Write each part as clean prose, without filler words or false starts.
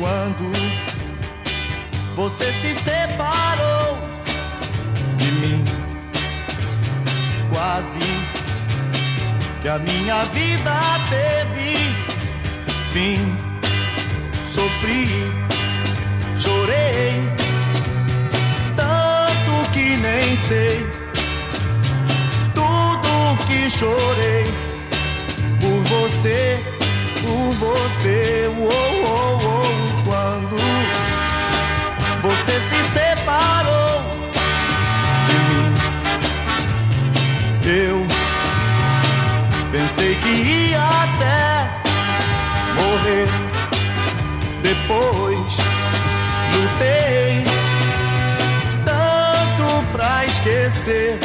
quando você se separou de mim. Quase que a minha vida teve fim. Sofri, chorei, tanto que nem sei tudo que chorei por você, quando você se separou de mim. Eu pensei que ia até morrer, depois lutei tanto pra esquecer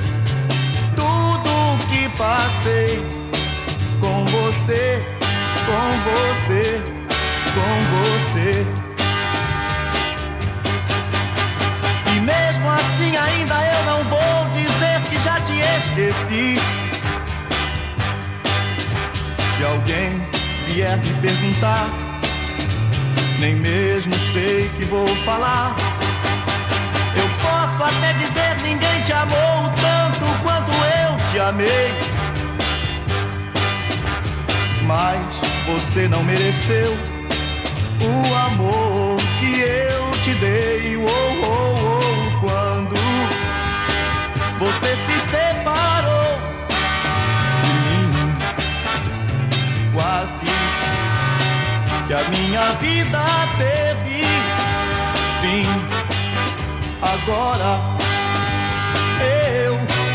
tudo que passei com você, com você, com você. E mesmo assim ainda eu não vou dizer que já te esqueci. Se alguém vier me perguntar, nem mesmo sei que vou falar. Eu posso até dizer ninguém te amou tanto quanto eu te amei, mas você não mereceu o amor que eu te dei. Quando você se separou de mim, quase que a minha vida teve fim. Agora eu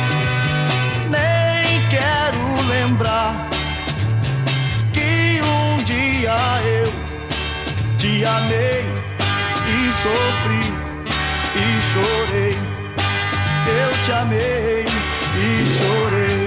nem quero lembrar que um dia eu te amei e sofri e chorei. Eu te amei e chorei.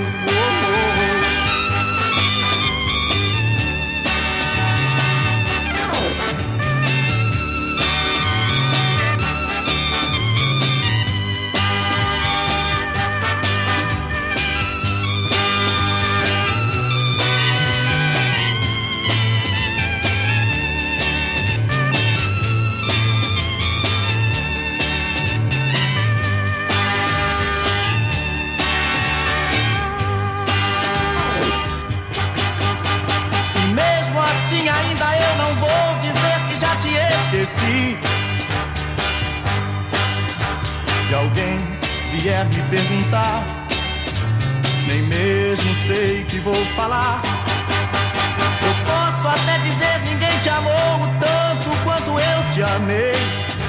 Se alguém vier me perguntar, nem mesmo sei que vou falar. Eu posso até dizer ninguém te amou tanto quanto eu te amei,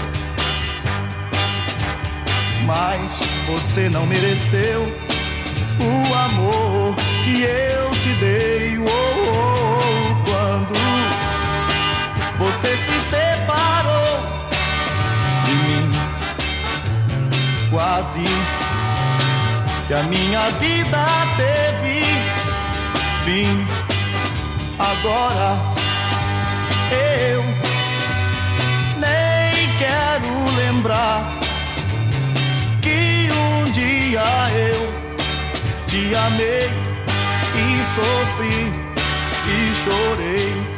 mas você não mereceu o amor que eu te dei. Quando você se separou de mim, quase que a minha vida teve fim. Agora eu nem quero lembrar que um dia eu te amei e sofri e chorei.